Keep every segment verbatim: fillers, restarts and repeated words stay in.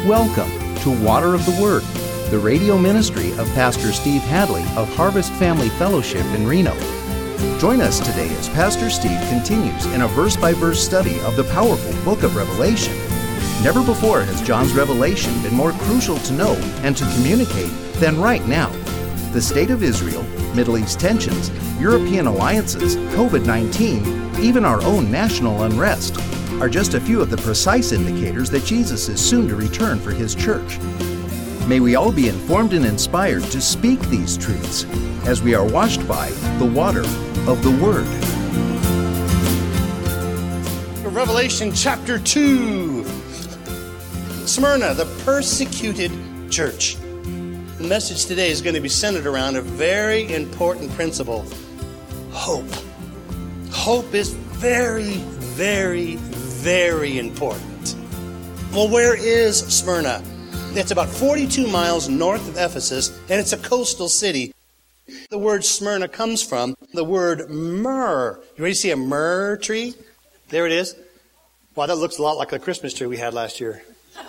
Welcome to Water of the Word, the radio ministry of Pastor Steve Hadley of Harvest Family Fellowship in Reno. Join us today as Pastor Steve continues in a verse-by-verse study of the powerful book of Revelation. Never before has John's revelation been more crucial to know and to communicate than right now. The state of Israel, Middle East tensions, European alliances, covid nineteen, even our own national unrest are just a few of the precise indicators that Jesus is soon to return for His church. May we all be informed and inspired to speak these truths as we are washed by the water of the Word. Revelation chapter two. Smyrna, the persecuted church. The message today is going to be centered around a very important principle: hope. Hope is very, very, very important. Well, where is Smyrna? It's about forty-two miles north of Ephesus, and it's a coastal city. The word Smyrna comes from the word myrrh. You ready to see a myrrh tree? There it is. Wow, that looks a lot like the Christmas tree we had last year.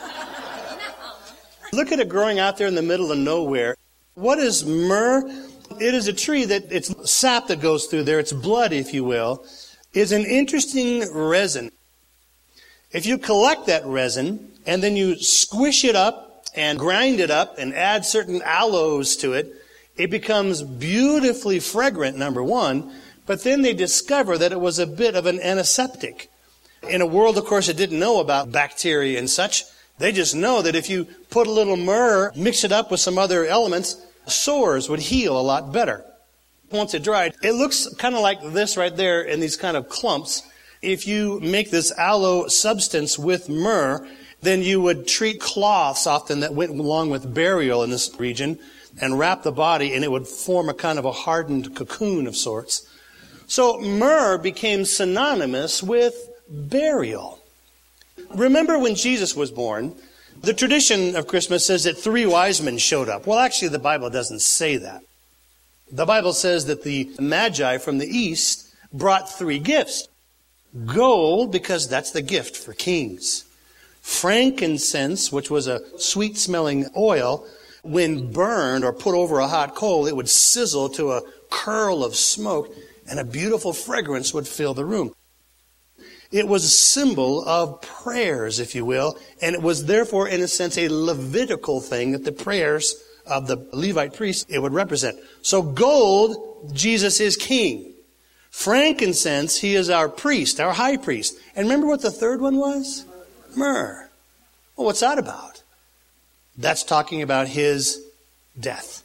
Look at it growing out there in the middle of nowhere. What is myrrh? It is a tree that it's sap that goes through there. It's blood, if you will. Is an interesting resin. If you collect that resin and then you squish it up and grind it up and add certain aloes to it, it becomes beautifully fragrant, number one. But then they discover that it was a bit of an antiseptic. In a world, of course, that didn't know about bacteria and such, they just know that if you put a little myrrh, mix it up with some other elements, sores would heal a lot better. Once it dried, it looks kind of like this right there in these kind of clumps. If you make this aloe substance with myrrh, then you would treat cloths often that went along with burial in this region and wrap the body, and it would form a kind of a hardened cocoon of sorts. So myrrh became synonymous with burial. Remember when Jesus was born, the tradition of Christmas says that three wise men showed up. Well, actually, the Bible doesn't say that. The Bible says that the Magi from the east brought three gifts. Gold, because that's the gift for kings. Frankincense, which was a sweet-smelling oil. When burned or put over a hot coal, it would sizzle to a curl of smoke, and a beautiful fragrance would fill the room. It was a symbol of prayers, if you will, and it was therefore, in a sense, a Levitical thing that the prayers of the Levite priests, it would represent. So gold, Jesus is king. Frankincense, He is our priest, our high priest. And remember what the third one was? Myrrh. Well, what's that about? That's talking about His death.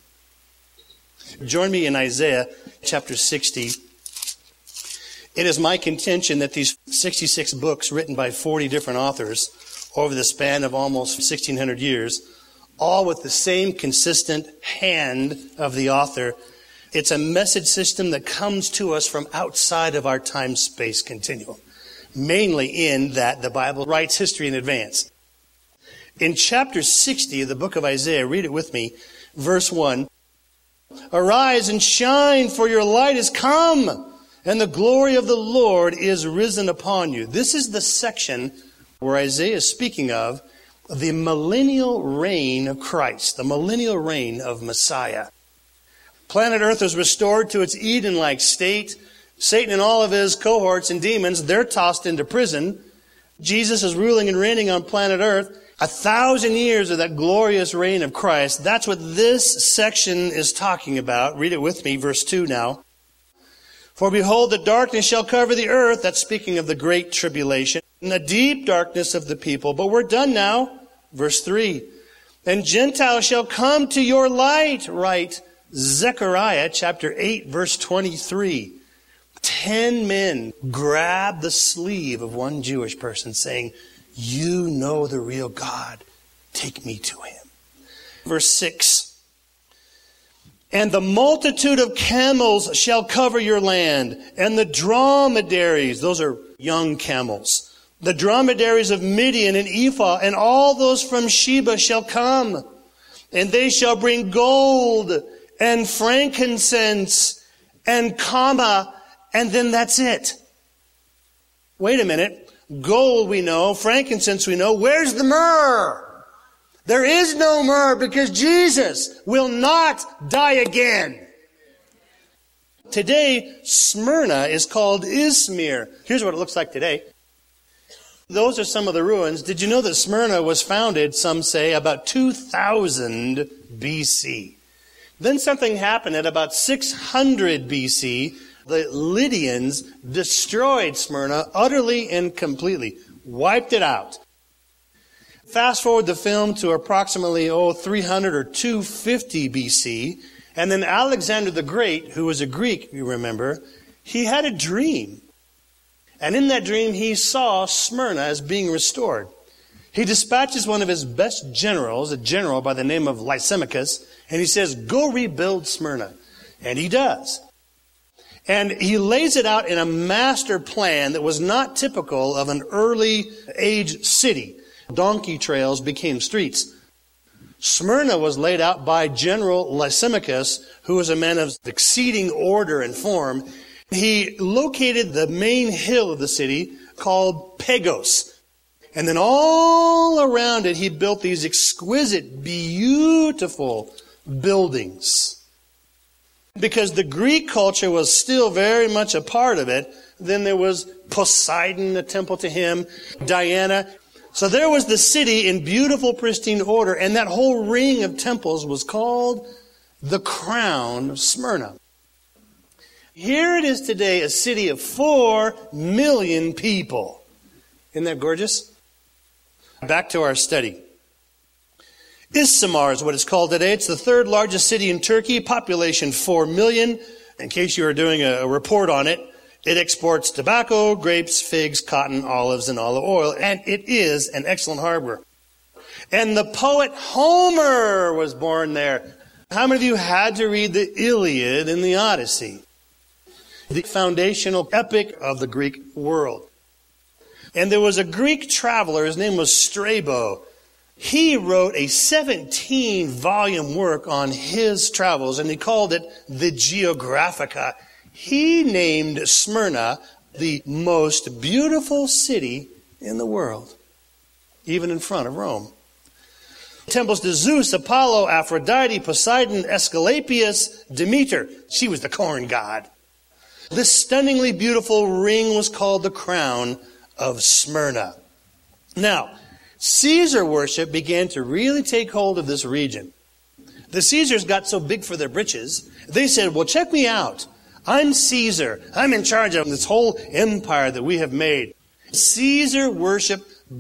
Join me in Isaiah chapter sixty. It is my contention that these sixty-six books written by forty different authors over the span of almost sixteen hundred years, all with the same consistent hand of the author. It's a message system that comes to us from outside of our time-space continuum, mainly in that the Bible writes history in advance. In chapter sixty of the book of Isaiah, read it with me, verse one, "Arise and shine, for your light is come, and the glory of the Lord is risen upon you." This is the section where Isaiah is speaking of the millennial reign of Christ, the millennial reign of Messiah. Planet Earth is restored to its Eden-like state. Satan and all of his cohorts and demons, they're tossed into prison. Jesus is ruling and reigning on planet Earth. A thousand years of that glorious reign of Christ. That's what this section is talking about. Read it with me, verse two now. "For behold, the darkness shall cover the earth." That's speaking of the great tribulation. "And the deep darkness of the people." But we're done now. Verse three. "And Gentiles shall come to your light." Right. Zechariah chapter eight, verse twenty-three. Ten men grabbed the sleeve of one Jewish person saying, "You know the real God. Take me to Him." Verse six. "And the multitude of camels shall cover your land, and the dromedaries," those are young camels, "the dromedaries of Midian and Ephah, and all those from Sheba shall come, and they shall bring gold and frankincense and comma," and then that's it. Wait a minute. Gold we know, frankincense we know. Where's the myrrh? There is no myrrh because Jesus will not die again. Today, Smyrna is called Izmir. Here's what it looks like today. Those are some of the ruins. Did you know that Smyrna was founded, some say, about two thousand B C? Then something happened at about six hundred B C. The Lydians destroyed Smyrna utterly and completely, wiped it out. Fast forward the film to approximately, oh, three hundred or two fifty B C, and then Alexander the Great, who was a Greek, you remember, he had a dream. And in that dream, he saw Smyrna as being restored. He dispatches one of his best generals, a general by the name of Lysimachus, and he says, go rebuild Smyrna. And he does. And he lays it out in a master plan that was not typical of an early age city. Donkey trails became streets. Smyrna was laid out by General Lysimachus, who was a man of exceeding order and form. He located the main hill of the city called Pagos. And then all around it, he built these exquisite, beautiful buildings. Because the Greek culture was still very much a part of it. Then there was Poseidon, a temple to him, Diana. So there was the city in beautiful, pristine order, and that whole ring of temples was called the Crown of Smyrna. Here it is today, a city of four million people. Isn't that gorgeous? Back to our study. Izmir is what it's called today. It's the third largest city in Turkey, population four million. In case you are doing a report on it, it exports tobacco, grapes, figs, cotton, olives, and olive oil, and it is an excellent harbor. And the poet Homer was born there. How many of you had to read the Iliad and the Odyssey? The foundational epic of the Greek world. And there was a Greek traveler, his name was Strabo. He wrote a seventeen volume work on his travels, and he called it the Geographica. He named Smyrna the most beautiful city in the world, even in front of Rome. Temples to Zeus, Apollo, Aphrodite, Poseidon, Asclepius, Demeter. She was the corn god. This stunningly beautiful ring was called the Crown of Smyrna. Now, Caesar worship began to really take hold of this region. The Caesars got so big for their britches, they said, well, check me out. I'm Caesar. I'm in charge of this whole empire that we have made. Caesar worship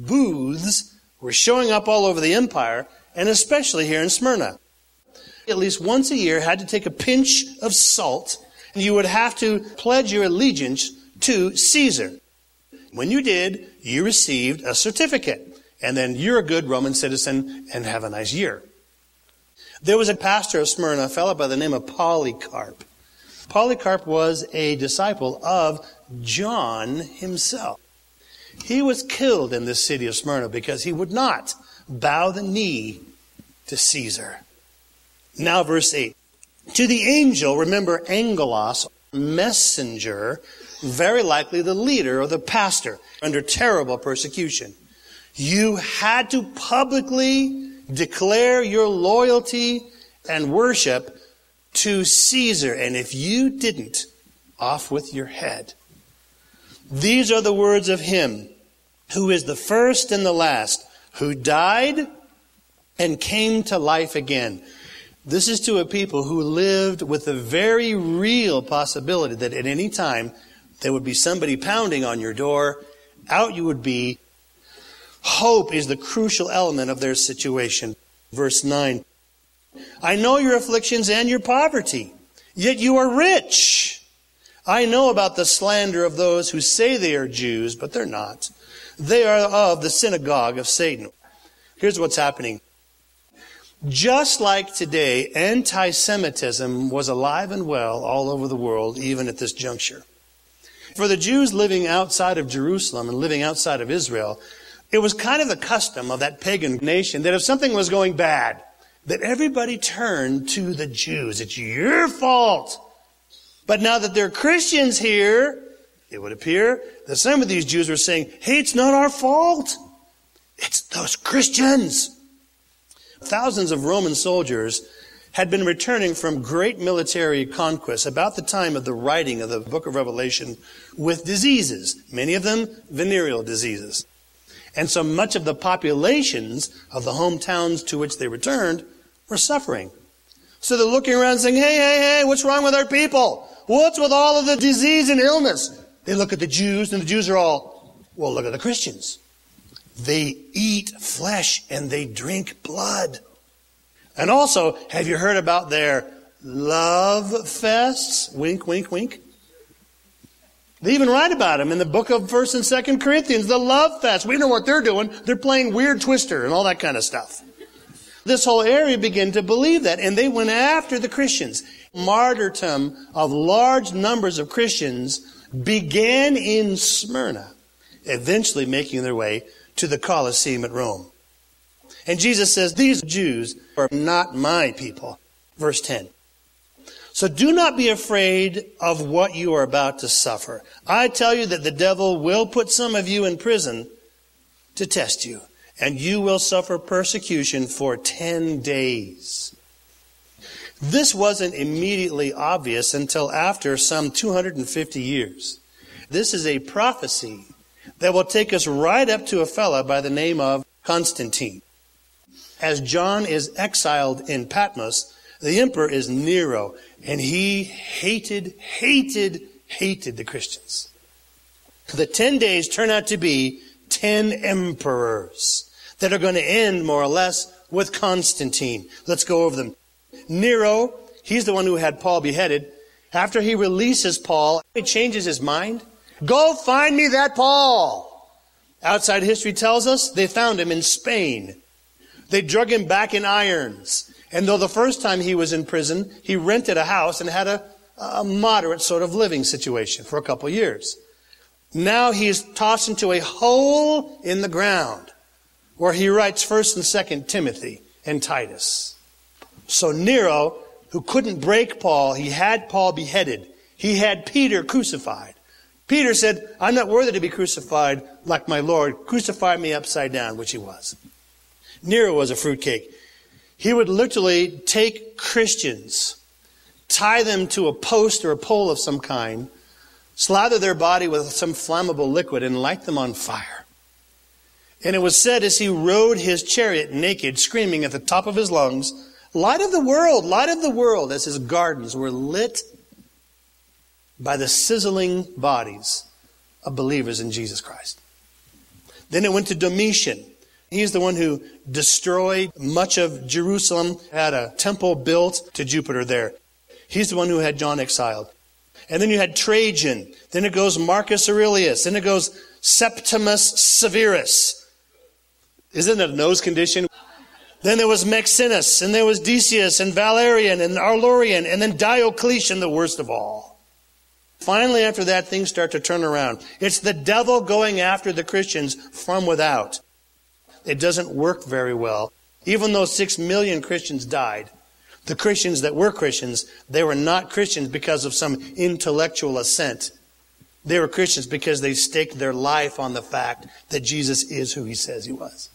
booths were showing up all over the empire, and especially here in Smyrna. At least once a year had to take a pinch of salt, and you would have to pledge your allegiance to Caesar. When you did, you received a certificate, and then you're a good Roman citizen and have a nice year. There was a pastor of Smyrna, a fellow by the name of Polycarp. Polycarp was a disciple of John himself. He was killed in this city of Smyrna because he would not bow the knee to Caesar. Now verse eight. To the angel, remember angelos, messenger, very likely the leader or the pastor under terrible persecution. You had to publicly declare your loyalty and worship to Caesar. And if you didn't, off with your head. These are the words of him who is the first and the last, who died and came to life again. This is to a people who lived with the very real possibility that at any time there would be somebody pounding on your door. Out you would be. Hope is the crucial element of their situation. Verse nine. I know your afflictions and your poverty, yet you are rich. I know about the slander of those who say they are Jews, but they're not. They are of the synagogue of Satan. Here's what's happening. Just like today, anti-Semitism was alive and well all over the world, even at this juncture. For the Jews living outside of Jerusalem and living outside of Israel, it was kind of the custom of that pagan nation that if something was going bad, that everybody turned to the Jews. It's your fault. But now that there are Christians here, it would appear that some of these Jews were saying, hey, it's not our fault. It's those Christians. Thousands of Roman soldiers had been returning from great military conquests about the time of the writing of the book of Revelation with diseases, many of them venereal diseases. And so much of the populations of the hometowns to which they returned were suffering. So they're looking around saying, hey, hey, hey, what's wrong with our people? What's with all of the disease and illness? They look at the Jews, and the Jews are all, well, look at the Christians. They eat flesh and they drink blood. And also, have you heard about their love fests? Wink, wink, wink. They even write about them in the book of First and Second Corinthians, the love fest. We know what they're doing. They're playing weird Twister and all that kind of stuff. This whole area began to believe that, and they went after the Christians. Martyrdom of large numbers of Christians began in Smyrna, eventually making their way to the Colosseum at Rome. And Jesus says, these Jews are not my people. Verse ten. So do not be afraid of what you are about to suffer. I tell you that the devil will put some of you in prison to test you, and you will suffer persecution for ten days. This wasn't immediately obvious until after some two hundred fifty years. This is a prophecy that will take us right up to a fella by the name of Constantine. As John is exiled in Patmos, the emperor is Nero, and he hated, hated, hated the Christians. The ten days turn out to be ten emperors that are going to end more or less with Constantine. Let's go over them. Nero, he's the one who had Paul beheaded. After he releases Paul, he changes his mind. Go find me that Paul. Outside history tells us they found him in Spain. They drug him back in irons. And though the first time he was in prison, he rented a house and had a, a moderate sort of living situation for a couple of years. Now he's tossed into a hole in the ground where he writes First and Second Timothy and Titus. So Nero, who couldn't break Paul, he had Paul beheaded. He had Peter crucified. Peter said, I'm not worthy to be crucified like my Lord. Crucify me upside down, which he was. Nero was a fruitcake. He would literally take Christians, tie them to a post or a pole of some kind, slather their body with some flammable liquid, and light them on fire. And it was said as he rode his chariot naked, screaming at the top of his lungs, light of the world, light of the world, as his gardens were lit by the sizzling bodies of believers in Jesus Christ. Then it went to Domitian. He's the one who destroyed much of Jerusalem, had a temple built to Jupiter there. He's the one who had John exiled. And then you had Trajan. Then it goes Marcus Aurelius. Then it goes Septimus Severus. Isn't it a nose condition? Then there was Maximus, and there was Decius, and Valerian, and Aurelian, and then Diocletian, the worst of all. Finally, after that, things start to turn around. It's the devil going after the Christians from without. It doesn't work very well. Even though six million Christians died, the Christians that were Christians, they were not Christians because of some intellectual assent. They were Christians because they staked their life on the fact that Jesus is who he says he was.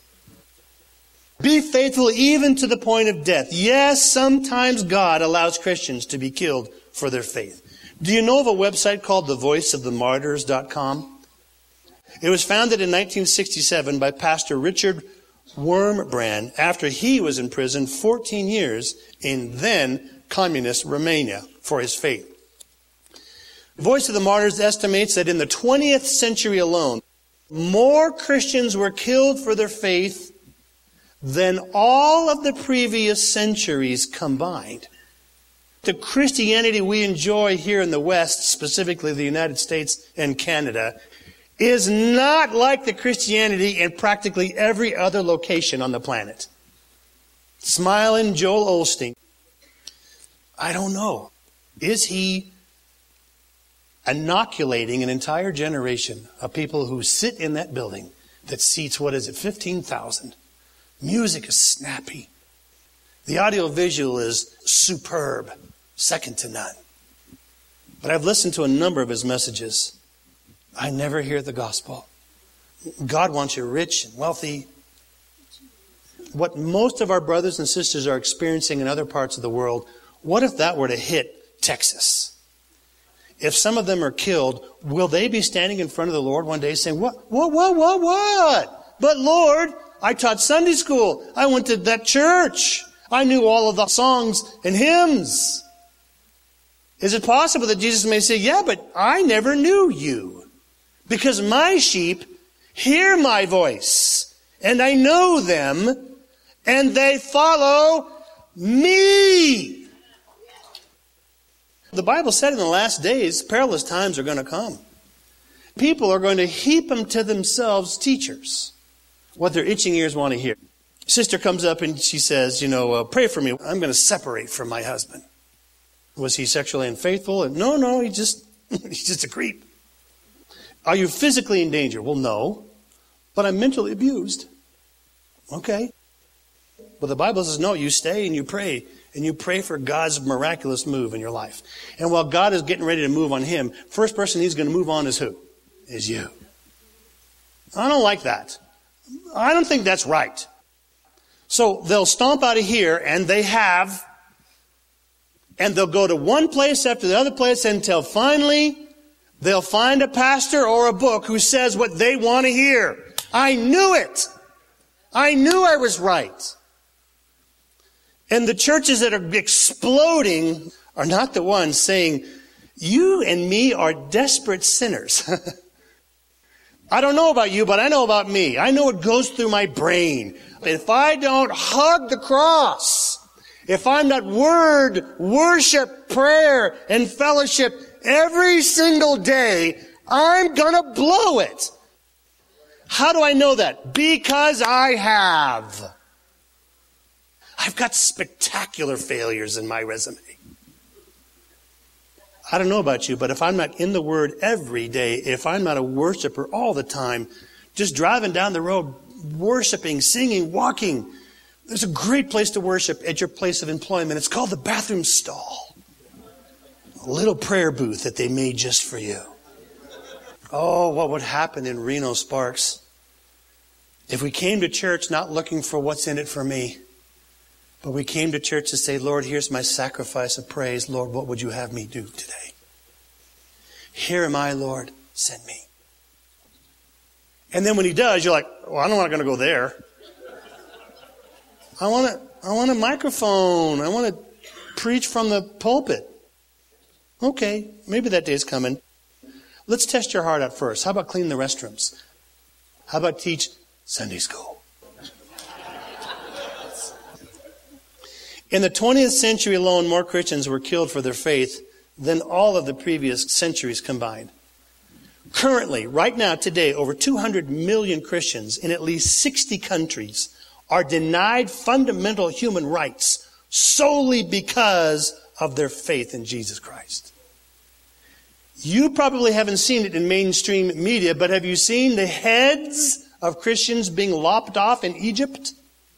Be faithful even to the point of death. Yes, sometimes God allows Christians to be killed for their faith. Do you know of a website called the voice of the martyrs dot com? It was founded in nineteen sixty-seven by Pastor Richard Wurmbrand after he was in prison fourteen years in then communist Romania for his faith. Voice of the Martyrs estimates that in the twentieth century alone, more Christians were killed for their faith than all of the previous centuries combined. The Christianity we enjoy here in the West, specifically the United States and Canada, is not like the Christianity in practically every other location on the planet. Smiling Joel Osteen. I don't know. Is he inoculating an entire generation of people who sit in that building that seats, what is it, fifteen thousand? Music is snappy. The audio visual is superb, second to none. But I've listened to a number of his messages. I never hear the gospel. God wants you rich and wealthy. what most of our brothers and sisters are experiencing in other parts of the world, what if that were to hit Texas? If some of them are killed, will they be standing in front of the Lord one day saying, what, what, what, what, what? But Lord, I taught Sunday school. I went to that church. I knew all of the songs and hymns. Is it possible that Jesus may say, yeah, but I never knew you, because my sheep hear my voice, and I know them, and they follow me. The Bible said in the last days, perilous times are going to come. People are going to heap unto themselves teachers, what their itching ears want to hear. Sister comes up and she says, you know, uh, pray for me. I'm going to separate from my husband. Was he sexually unfaithful? And no, no, he just, he's just a creep. Are you physically in danger? Well, no, but I'm mentally abused. Okay. But the Bible says, no, you stay and you pray. And you pray for God's miraculous move in your life. And while God is getting ready to move on him, first person he's going to move on is who? Is you. I don't like that. I don't think that's right. So they'll stomp out of here, and they have, and they'll go to one place after the other place until finally they'll find a pastor or a book who says what they want to hear. I knew it. I knew I was right. And the churches that are exploding are not the ones saying, you and me are desperate sinners. I don't know about you, but I know about me. I know what goes through my brain. If I don't hug the cross, if I'm not word, worship, prayer, and fellowship every single day, I'm gonna blow it. How do I know that? Because I have. I've got spectacular failures in my resume. I don't know about you, but if I'm not in the Word every day, if I'm not a worshiper all the time, just driving down the road, worshiping, singing, walking, there's a great place to worship at your place of employment. It's called the bathroom stall. A little prayer booth that they made just for you. Oh, what would happen in Reno Sparks if we came to church not looking for what's in it for me, but we came to church to say, Lord, here's my sacrifice of praise. Lord, what would you have me do today? Here am I, Lord, send me. And then when he does, you're like, well, I'm not going to go there. I want to, I want a microphone. I want to preach from the pulpit. Okay, maybe that day's coming. Let's test your heart out first. How about clean the restrooms? How about teach Sunday school? In the twentieth century alone, more Christians were killed for their faith than all of the previous centuries combined. Currently, right now, today, over two hundred million Christians in at least sixty countries are denied fundamental human rights solely because of their faith in Jesus Christ. You probably haven't seen it in mainstream media, but have you seen the heads of Christians being lopped off in Egypt?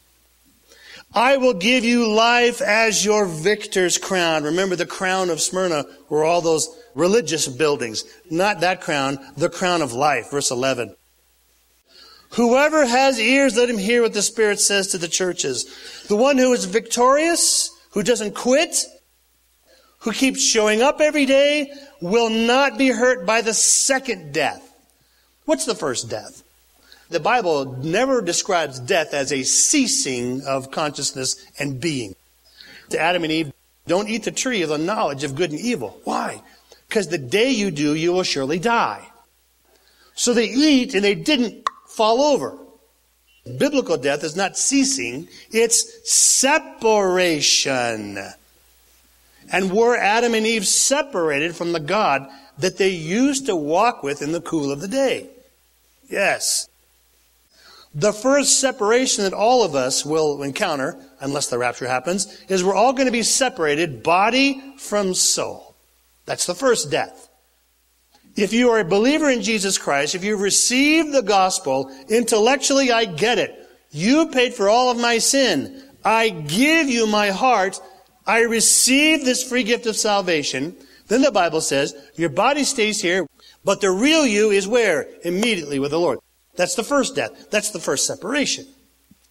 I will give you life as your victor's crown. Remember, the crown of Smyrna were all those religious buildings. Not that crown, the crown of life. Verse eleven. Whoever has ears, let him hear what the Spirit says to the churches. The one who is victorious, who doesn't quit, who keeps showing up every day, will not be hurt by the second death. What's the first death? The Bible never describes death as a ceasing of consciousness and being. To Adam and Eve, don't eat the tree of the knowledge of good and evil. Why? Because the day you do, you will surely die. So they eat and they didn't fall over. Biblical death is not ceasing, it's separation. And were Adam and Eve separated from the God that they used to walk with in the cool of the day? Yes. The first separation that all of us will encounter, unless the rapture happens, is we're all going to be separated, body from soul. That's the first death. If you are a believer in Jesus Christ, if you've received the gospel, intellectually I get it. You paid for all of my sin. I give you my heart. I receive this free gift of salvation. Then the Bible says, your body stays here, but the real you is where? Immediately with the Lord. That's the first death. That's the first separation.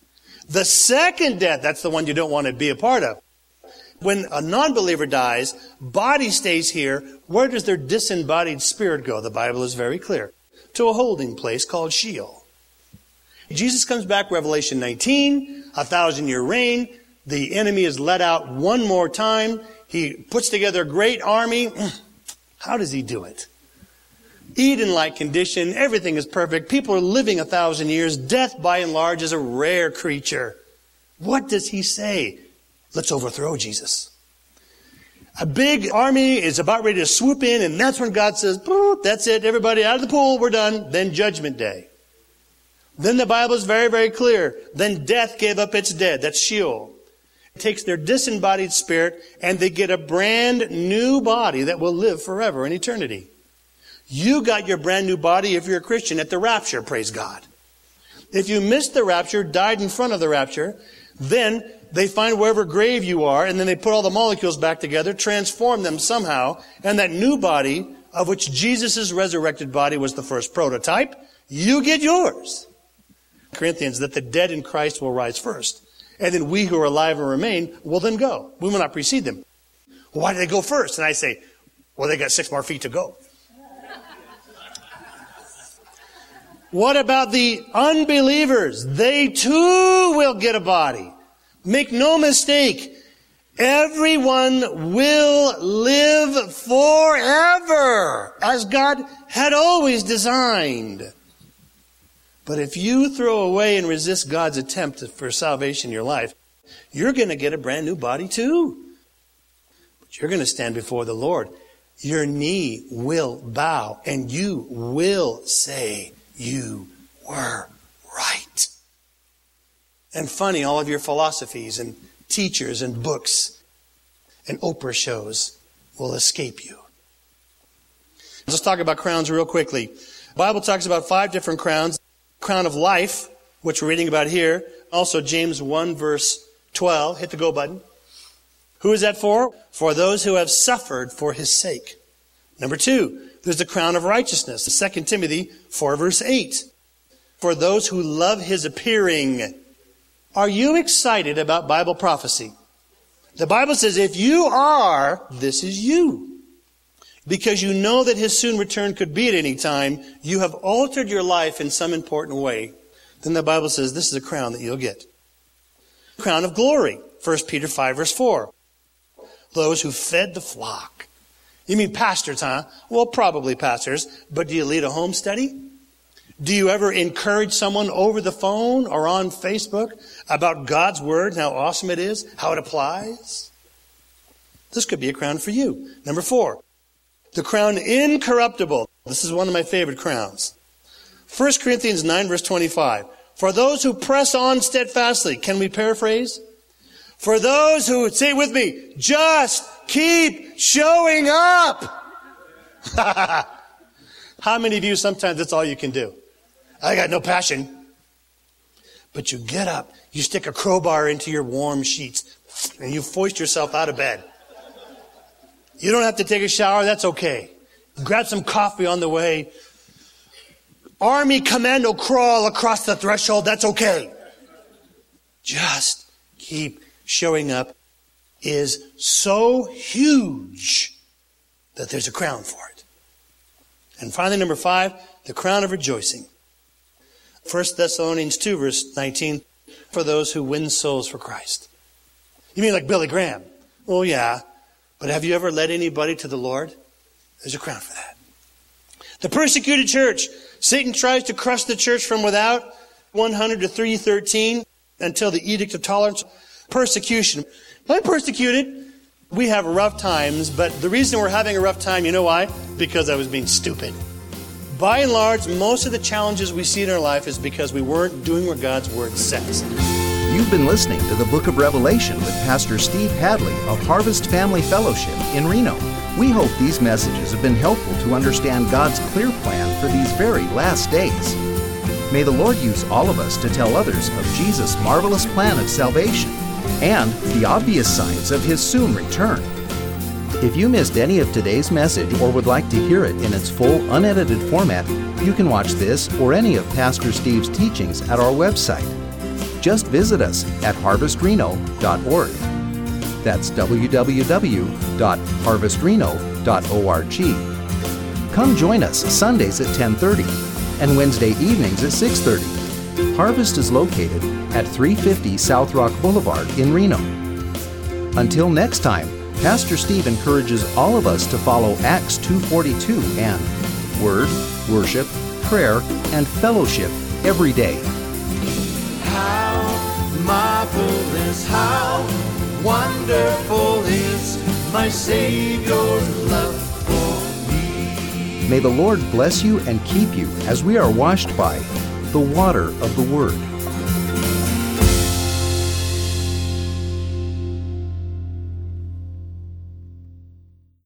The second death, that's the one you don't want to be a part of. When a non-believer dies, body stays here. Where does their disembodied spirit go? The Bible is very clear. To a holding place called Sheol. Jesus comes back, Revelation nineteen, a thousand-year reign. The enemy is let out one more time. He puts together a great army. How does he do it? Eden-like condition. Everything is perfect. People are living a thousand years. Death, by and large, is a rare creature. What does he say? Let's overthrow Jesus. A big army is about ready to swoop in, and that's when God says, that's it, everybody out of the pool, we're done. Then Judgment Day. Then the Bible is very, very clear. Then death gave up its dead. That's Sheol. It takes their disembodied spirit, and they get a brand new body that will live forever in eternity. You got your brand new body if you're a Christian at the rapture, praise God. If you missed the rapture, died in front of the rapture, then they find wherever grave you are, and then they put all the molecules back together, transform them somehow, and that new body, of which Jesus' resurrected body was the first prototype, you get yours. Corinthians, that the dead in Christ will rise first, and then we who are alive and remain will then go. We will not precede them. Well, why did they go first? And I say, well, they got six more feet to go. What about the unbelievers? They too will get a body. Make no mistake, everyone will live forever as God had always designed. But if you throw away and resist God's attempt for salvation in your life, you're going to get a brand new body too. But you're going to stand before the Lord. Your knee will bow and you will say, you were right. And funny, all of your philosophies and teachers and books and Oprah shows will escape you. Let's talk about crowns real quickly. The Bible talks about five different crowns. Crown of life, which we're reading about here. Also James one verse twelve. Hit the go button. Who is that for? For those who have suffered for his sake. Number two, there's the crown of righteousness. Second Timothy four verse eight. For those who love his appearing. Are you excited about Bible prophecy? The Bible says if you are, this is you. Because you know that his soon return could be at any time, you have altered your life in some important way. Then the Bible says this is a crown that you'll get. Crown of glory. First Peter five verse four. Those who fed the flock. You mean pastors, huh? Well, probably pastors. But do you lead a home study? Do you ever encourage someone over the phone or on Facebook about God's word and how awesome it is, how it applies? This could be a crown for you. Number four, the crown incorruptible. This is one of my favorite crowns. First Corinthians nine verse twenty-five. For those who press on steadfastly. Can we paraphrase? For those who, say it with me, just keep showing up. How many of you, sometimes that's all you can do? I got no passion. But you get up, you stick a crowbar into your warm sheets, and you foist yourself out of bed. You don't have to take a shower, that's okay. Grab some coffee on the way. Army commando crawl across the threshold, that's okay. Just keep showing up is so huge that there's a crown for it. And finally, number five, the crown of rejoicing. First Thessalonians two, verse nineteen, for those who win souls for Christ. You mean like Billy Graham? Oh, yeah. But have you ever led anybody to the Lord? There's a crown for that. The persecuted church. Satan tries to crush the church from without. one hundred to three thirteen until the edict of tolerance. Persecution. I'm persecuted. We have rough times, but the reason we're having a rough time, you know why? Because I was being stupid. By and large, most of the challenges we see in our life is because we weren't doing what God's Word says. You've been listening to the Book of Revelation with Pastor Steve Hadley of Harvest Family Fellowship in Reno. We hope these messages have been helpful to understand God's clear plan for these very last days. May the Lord use all of us to tell others of Jesus' marvelous plan of salvation and the obvious signs of His soon return. If you missed any of today's message or would like to hear it in its full, unedited format, you can watch this or any of Pastor Steve's teachings at our website. just visit us at harvest reno dot org. That's w w w dot harvest reno dot org. Come join us Sundays at ten thirty and Wednesday evenings at six thirty. Harvest is located at three fifty South Rock Boulevard in Reno. Until next time, Pastor Steve encourages all of us to follow Acts two forty-two and Word, Worship, Prayer, and Fellowship every day. How marvelous, how wonderful is my Savior's love for me. May the Lord bless you and keep you as we are washed by the water of the Word.